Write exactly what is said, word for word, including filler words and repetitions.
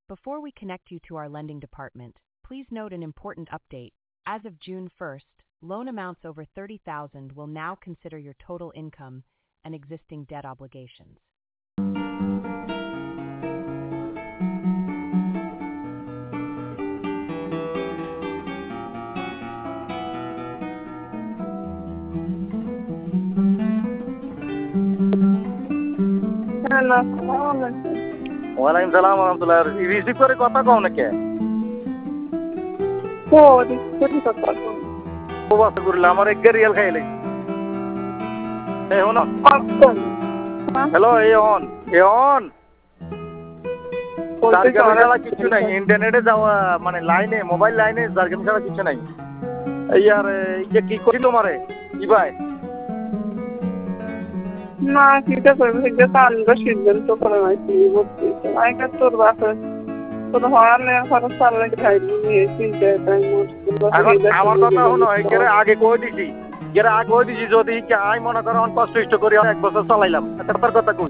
Before we connect you to our lending department, please note an important update. As of June first, loan amounts over thirty thousand will now consider your total income and existing debt obligations. Hello, assalamu alaikum. ওয়ালাইকুম সালাম রহমতুল্লাহ। Receive করে কথা কও না কে? ও receive করে কথা কও। ও বাস করলে আমার এক রিয়াল খাইলে। এই হনো। হ্যালো এই অন এই অন জার্গেম ছাড়া কিছু নাই, ইন্টারনেটে যাওয়া মানে লাইনে মোবাইল লাইনে জার্গেম ছাড়া কিছু নাই। এই আর এই যে কি করি তোমারে কি ভাই? না কিটা করবে সেটা তো আমরা সিদ্ধান্ত করে নাইছি বুঝছি। আইকা তোর বাসা তোর হওয়ালে খরচ চাললে খাইলি নিয়ে চিন্তা তাই মোট। আমার কথা হলো একেরে আগে কই দিছি, এর আগে কই দিছি যদি আই মনে করো অন কষ্ট ইষ্ট করি এক বছর চালাইলাম তার কথা কই।